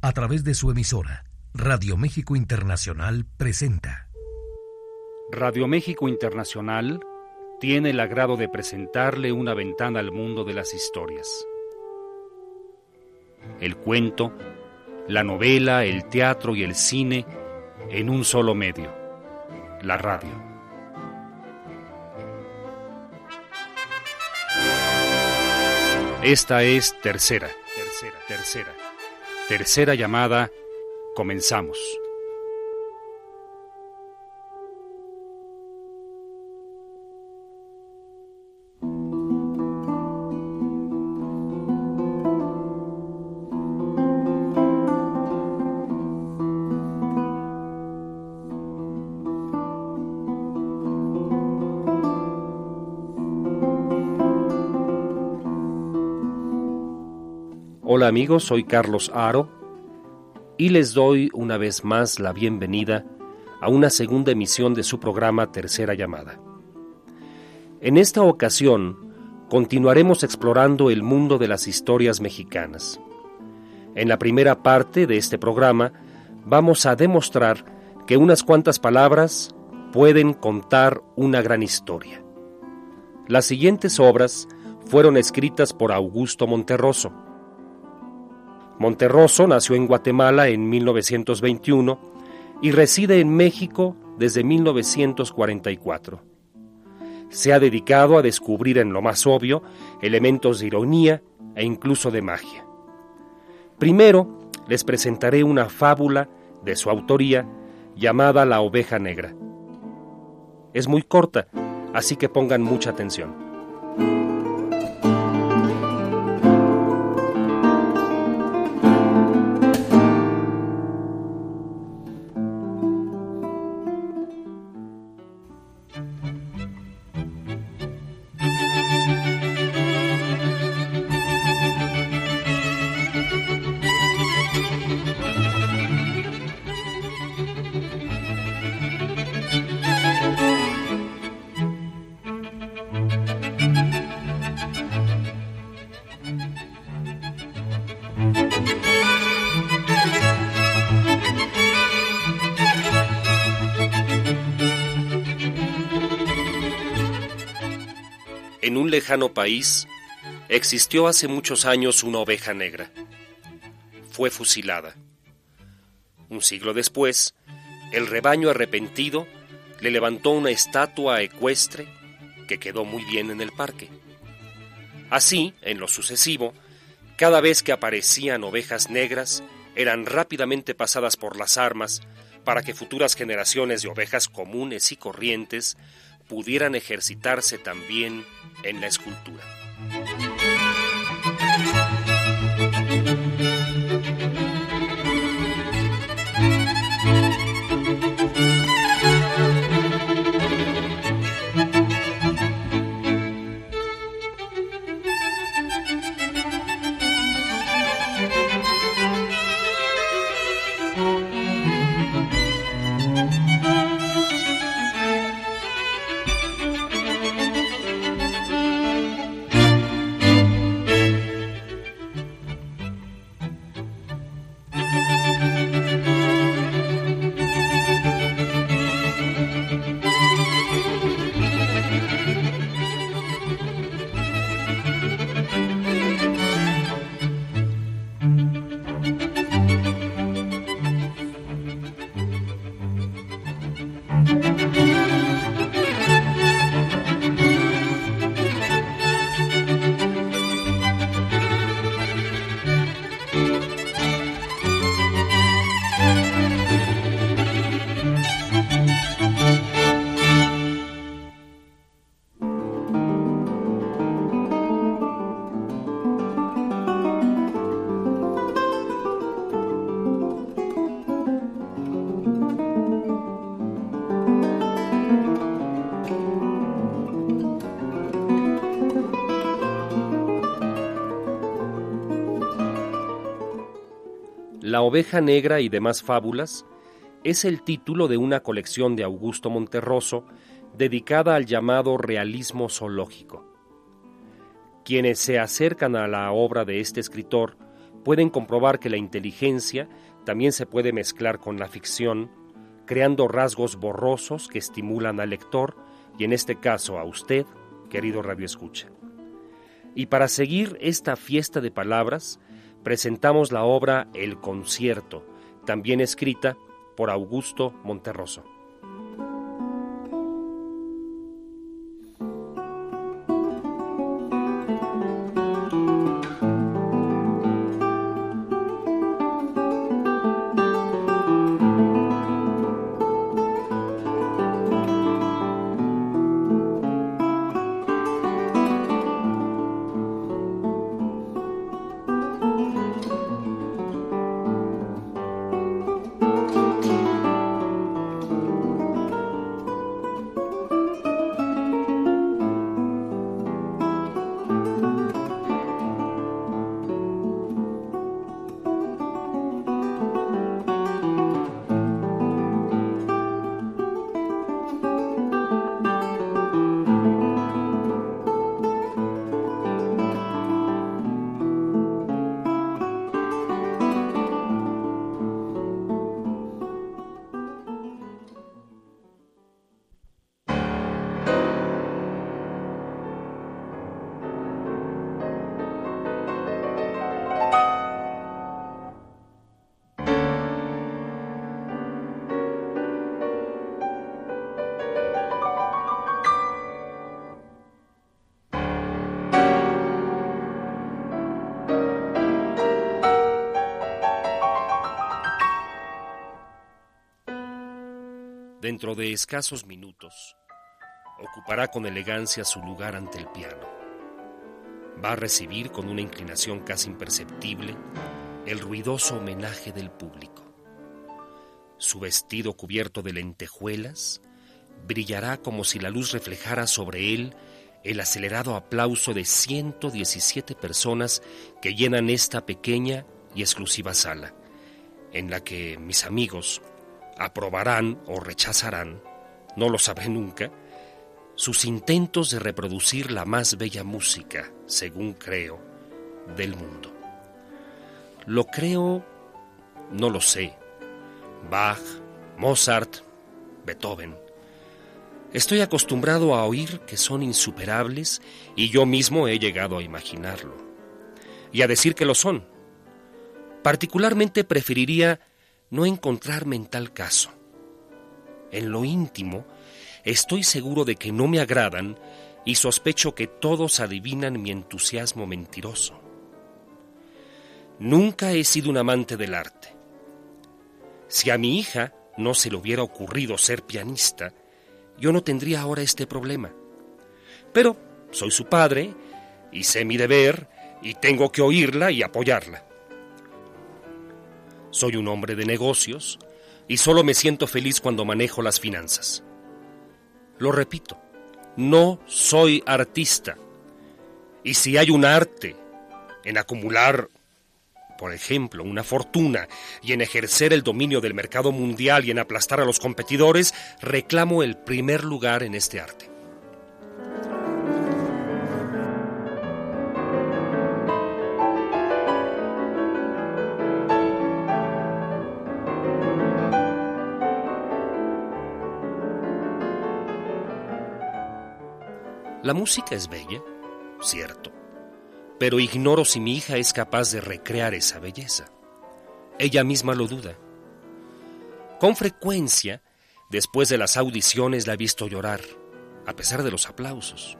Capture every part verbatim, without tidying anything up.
a través de su emisora, Radio México Internacional presenta. Radio México Internacional tiene el agrado de presentarle una ventana al mundo de las historias. El cuento, la novela, el teatro y el cine en un solo medio, la radio. Esta es tercera, tercera, tercera, tercera llamada. Comenzamos. Hola amigos, soy Carlos Haro y les doy una vez más la bienvenida a una segunda emisión de su programa Tercera Llamada. En esta ocasión continuaremos explorando el mundo de las historias mexicanas. En la primera parte de este programa vamos a demostrar que unas cuantas palabras pueden contar una gran historia. Las siguientes obras fueron escritas por Augusto Monterroso. Monterroso nació en Guatemala en mil novecientos veintiuno y reside en México desde mil novecientos cuarenta y cuatro. Se ha dedicado a descubrir en lo más obvio elementos de ironía e incluso de magia. Primero les presentaré una fábula de su autoría llamada La Oveja Negra. Es muy corta, así que pongan mucha atención. En un lejano país existió hace muchos años una oveja negra. Fue fusilada. Un siglo después, el rebaño arrepentido le levantó una estatua ecuestre que quedó muy bien en el parque. Así, en lo sucesivo, cada vez que aparecían ovejas negras, eran rápidamente pasadas por las armas para que futuras generaciones de ovejas comunes y corrientes pudieran ejercitarse también en la escultura. La Oveja Negra y demás fábulas es el título de una colección de Augusto Monterroso dedicada al llamado realismo zoológico. Quienes se acercan a la obra de este escritor pueden comprobar que la inteligencia también se puede mezclar con la ficción, creando rasgos borrosos que estimulan al lector y en este caso a usted, querido radioescucha. Y para seguir esta fiesta de palabras, presentamos la obra El Concierto, también escrita por Augusto Monterroso. Dentro de escasos minutos, ocupará con elegancia su lugar ante el piano. Va a recibir con una inclinación casi imperceptible el ruidoso homenaje del público. Su vestido cubierto de lentejuelas brillará como si la luz reflejara sobre él el acelerado aplauso de ciento diecisiete personas que llenan esta pequeña y exclusiva sala, en la que mis amigos aprobarán o rechazarán, no lo sabré nunca, sus intentos de reproducir la más bella música, según creo, del mundo. Lo creo, no lo sé. Bach, Mozart, Beethoven. Estoy acostumbrado a oír que son insuperables y yo mismo he llegado a imaginarlo. Y a decir que lo son. Particularmente preferiría no encontrarme en tal caso. En lo íntimo, estoy seguro de que no me agradan y sospecho que todos adivinan mi entusiasmo mentiroso. Nunca he sido un amante del arte. Si a mi hija no se le hubiera ocurrido ser pianista, yo no tendría ahora este problema. Pero soy su padre y sé mi deber y tengo que oírla y apoyarla. Soy un hombre de negocios y solo me siento feliz cuando manejo las finanzas. Lo repito, no soy artista. Y si hay un arte en acumular, por ejemplo, una fortuna y en ejercer el dominio del mercado mundial y en aplastar a los competidores, reclamo el primer lugar en este arte. La música es bella, cierto, pero ignoro si mi hija es capaz de recrear esa belleza. Ella misma lo duda. Con frecuencia, después de las audiciones la he visto llorar, a pesar de los aplausos.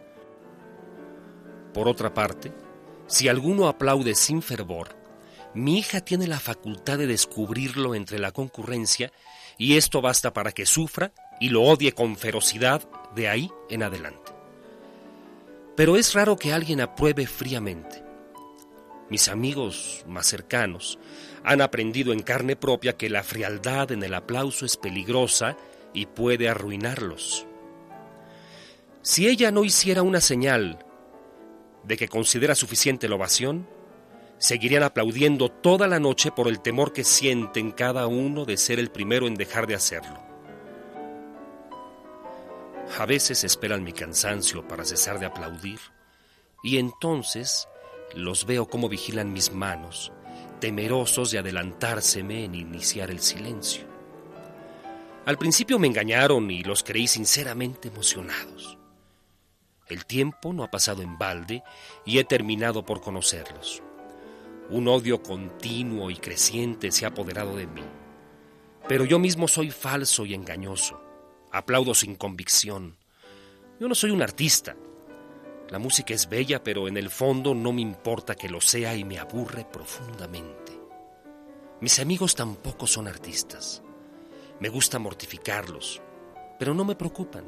Por otra parte, si alguno aplaude sin fervor, mi hija tiene la facultad de descubrirlo entre la concurrencia y esto basta para que sufra y lo odie con ferocidad de ahí en adelante. Pero es raro que alguien apruebe fríamente. Mis amigos más cercanos han aprendido en carne propia que la frialdad en el aplauso es peligrosa y puede arruinarlos. Si ella no hiciera una señal de que considera suficiente la ovación, seguirían aplaudiendo toda la noche por el temor que sienten cada uno de ser el primero en dejar de hacerlo. A veces esperan mi cansancio para cesar de aplaudir y entonces los veo cómo vigilan mis manos, temerosos de adelantárseme en iniciar el silencio. Al principio me engañaron y los creí sinceramente emocionados. El tiempo no ha pasado en balde y he terminado por conocerlos. Un odio continuo y creciente se ha apoderado de mí. Pero yo mismo soy falso y engañoso. Aplaudo sin convicción. Yo no soy un artista. La música es bella, pero en el fondo no me importa que lo sea y me aburre profundamente. Mis amigos tampoco son artistas. Me gusta mortificarlos, pero no me preocupan.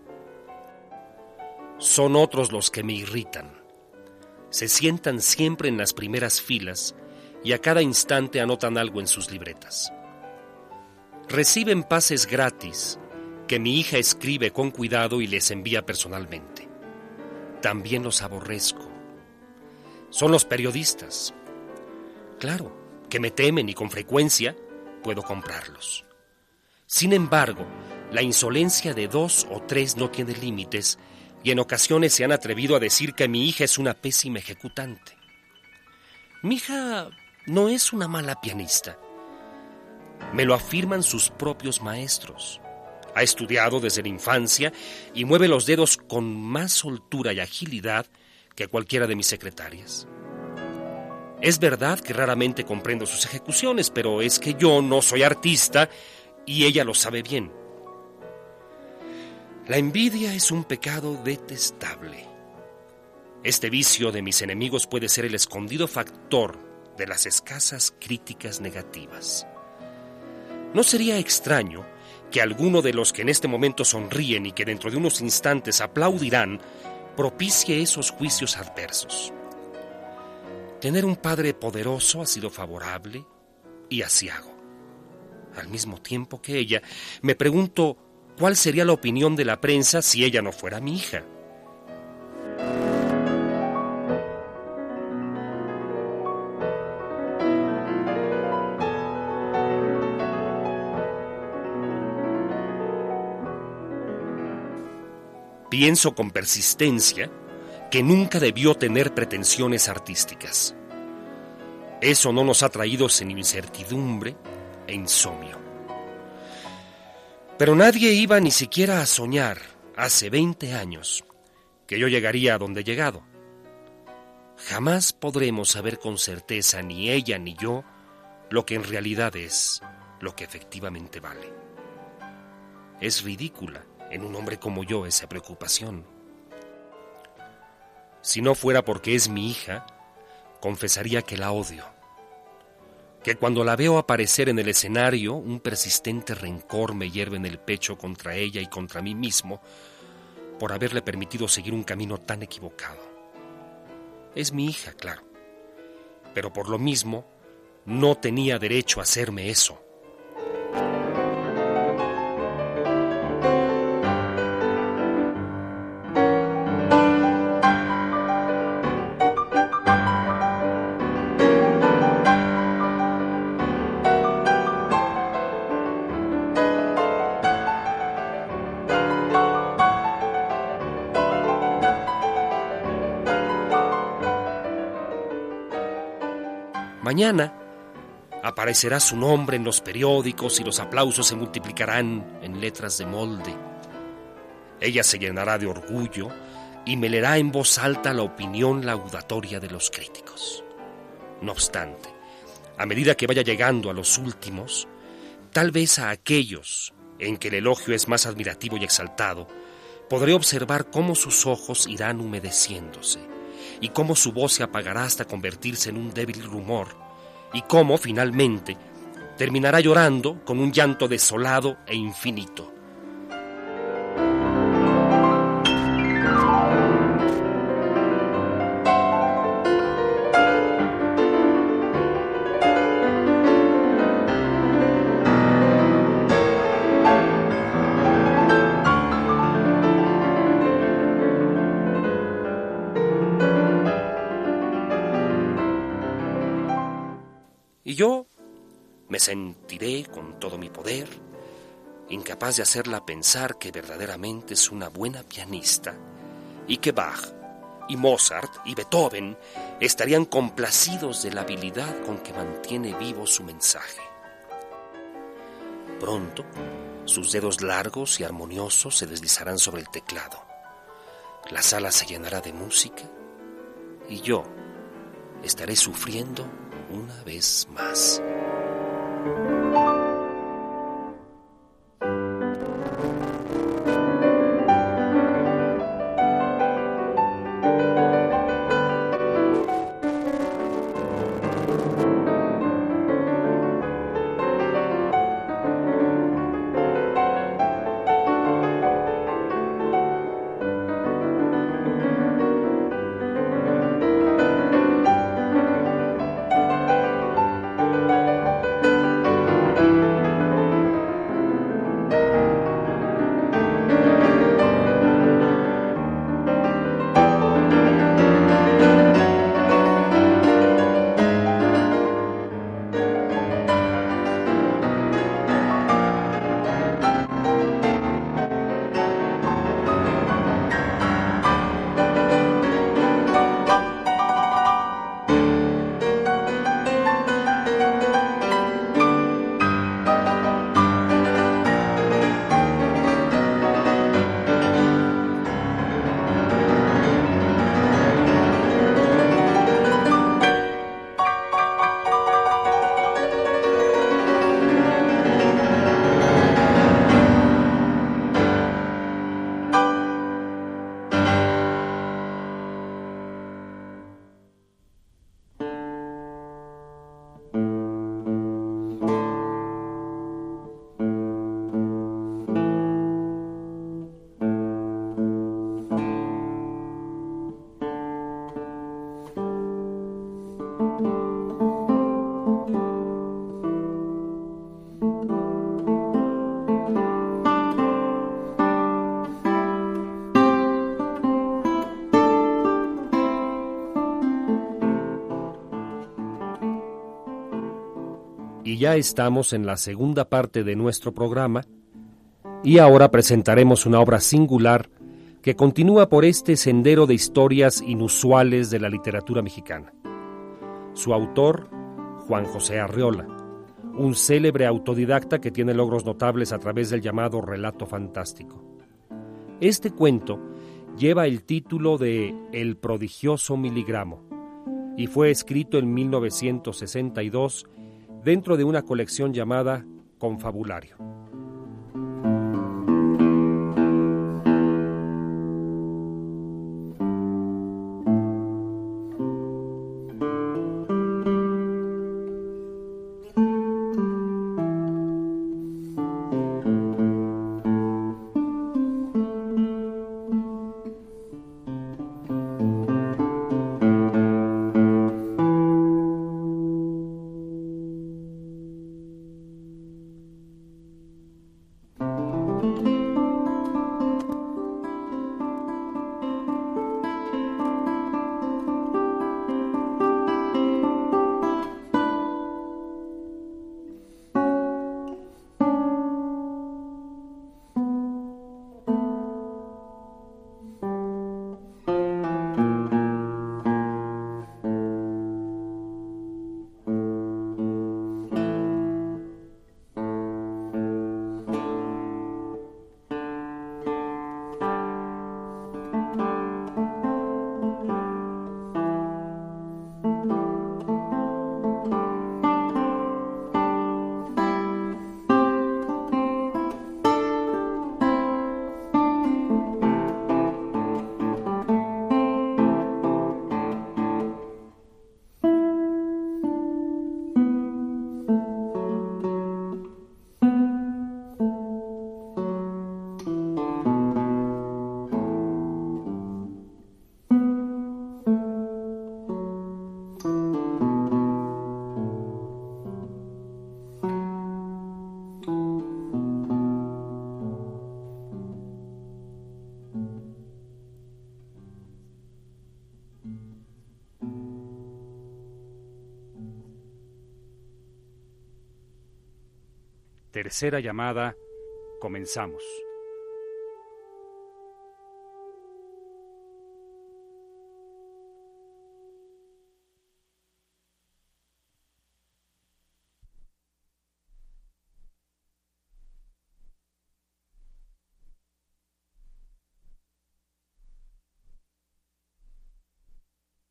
Son otros los que me irritan. Se sientan siempre en las primeras filas y a cada instante anotan algo en sus libretas. Reciben pases gratis que mi hija escribe con cuidado y les envía personalmente. También los aborrezco. Son los periodistas. Claro, que me temen y con frecuencia puedo comprarlos. Sin embargo, la insolencia de dos o tres no tiene límites y en ocasiones se han atrevido a decir que mi hija es una pésima ejecutante. Mi hija no es una mala pianista. Me lo afirman sus propios maestros. Ha estudiado desde la infancia y mueve los dedos con más soltura y agilidad que cualquiera de mis secretarias. Es verdad que raramente comprendo sus ejecuciones, pero es que yo no soy artista y ella lo sabe bien. La envidia es un pecado detestable. Este vicio de mis enemigos puede ser el escondido factor de las escasas críticas negativas. No sería extraño que alguno de los que en este momento sonríen y que dentro de unos instantes aplaudirán propicie esos juicios adversos. Tener un padre poderoso ha sido favorable y aciago. Al mismo tiempo que ella, me pregunto cuál sería la opinión de la prensa si ella no fuera mi hija. Pienso con persistencia que nunca debió tener pretensiones artísticas. Eso no nos ha traído sino incertidumbre e insomnio. Pero nadie iba ni siquiera a soñar, hace veinte años, que yo llegaría a donde he llegado. Jamás podremos saber con certeza, ni ella ni yo, lo que en realidad es, lo que efectivamente vale. Es ridícula en un hombre como yo esa preocupación. Si no fuera porque es mi hija, confesaría que la odio. Que cuando la veo aparecer en el escenario, un persistente rencor me hierve en el pecho contra ella y contra mí mismo por haberle permitido seguir un camino tan equivocado. Es mi hija, claro, pero por lo mismo no tenía derecho a hacerme eso. Mañana aparecerá su nombre en los periódicos y los aplausos se multiplicarán en letras de molde. Ella se llenará de orgullo y me leerá en voz alta la opinión laudatoria de los críticos. No obstante, a medida que vaya llegando a los últimos, tal vez a aquellos en que el elogio es más admirativo y exaltado, podré observar cómo sus ojos irán humedeciéndose y cómo su voz se apagará hasta convertirse en un débil rumor, y cómo, finalmente, terminará llorando con un llanto desolado e infinito. Y yo me sentiré con todo mi poder, incapaz de hacerla pensar que verdaderamente es una buena pianista y que Bach y Mozart y Beethoven estarían complacidos de la habilidad con que mantiene vivo su mensaje. Pronto, sus dedos largos y armoniosos se deslizarán sobre el teclado. La sala se llenará de música y yo estaré sufriendo una vez más. Y ya estamos en la segunda parte de nuestro programa y ahora presentaremos una obra singular que continúa por este sendero de historias inusuales de la literatura mexicana. Su autor, Juan José Arreola, un célebre autodidacta que tiene logros notables a través del llamado relato fantástico. Este cuento lleva el título de El prodigioso miligramo y fue escrito en mil novecientos sesenta y dos dentro de una colección llamada Confabulario. Tercera llamada, comenzamos.